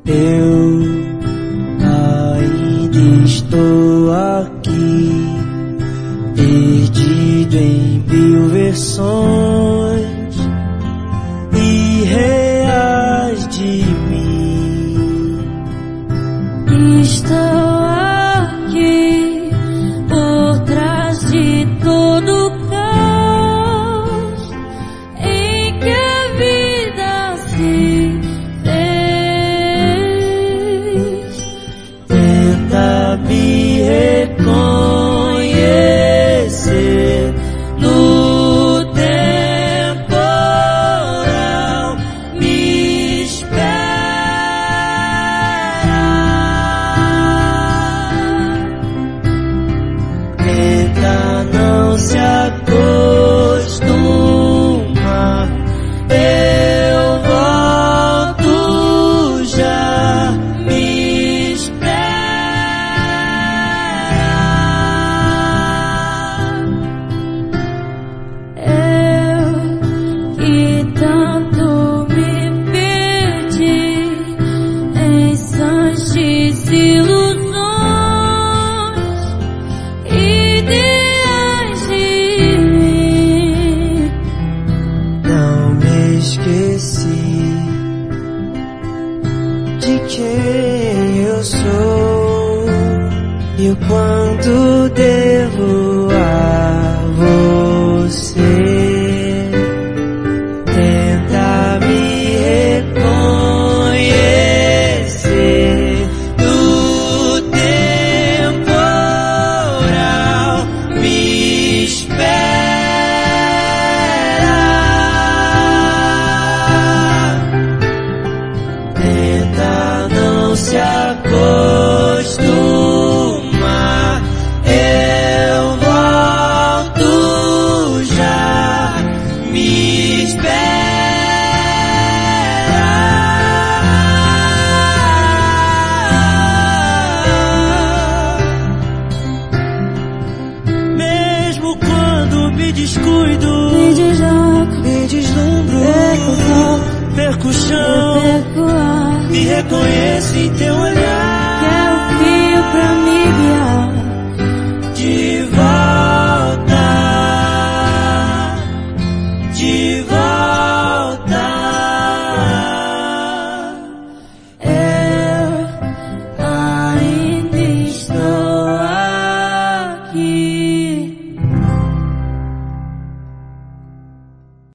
Eu ainda estou aqui, perdido em 1000 versões irreais de mim. Estou aqui por trás de todo o caos em que a vida se fez. Tenta me reconhecer no temporal, me espera. Tenta não se acostumar, eu volto já, me espera. Eu que tanto me perdi em sãs desilusões, ideais de mim. Não me esqueci de quem eu sou e o quanto devo a você. Tenta me reconhecer no temporal, me espera. Tenta não se acostumar, eu volto já, me espera. Mesmo quando me descuido, Me desloco, me deslumbro, perco o foco, perco o eu chão, perco o ar, me reconheço em teu olhar. que é o fio pra me guiar. De volta, de volta. Eu ainda estou aqui.